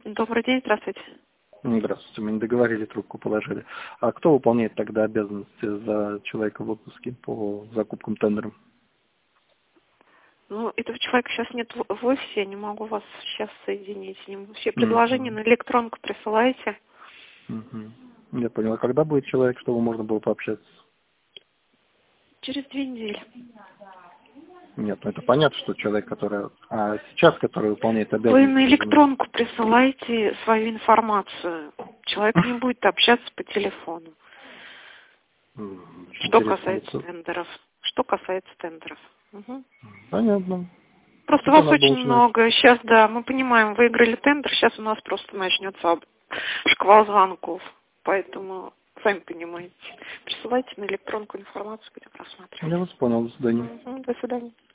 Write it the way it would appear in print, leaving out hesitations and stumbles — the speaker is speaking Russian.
Добрый день, здравствуйте. Здравствуйте, мы не договорили, трубку положили. А кто выполняет тогда обязанности за человека в отпуске по закупкам тендерам? Ну, этого человека сейчас нет в офисе, я не могу вас сейчас соединить с ним. Все предложения Мгм. на электронку присылайте. Мгм. Я понял. А когда будет человек, чтобы можно было пообщаться? Через 2 недели. Нет, ну это понятно, что человек, который... А сейчас, который выполняет Вы на обязанности... электронку присылайте свою информацию. Человек не будет общаться по телефону. Очень Что интересно. касается тендеров. Что касается тендеров. Мгм. Понятно. Просто Это вас надо было очень узнать. много. Сейчас, да, мы понимаем, выиграли тендер, сейчас у нас просто начнется шквал звонков. Поэтому, сами понимаете, присылайте на электронку информацию, будем рассматривать. Я вас понял. До свидания. До свидания.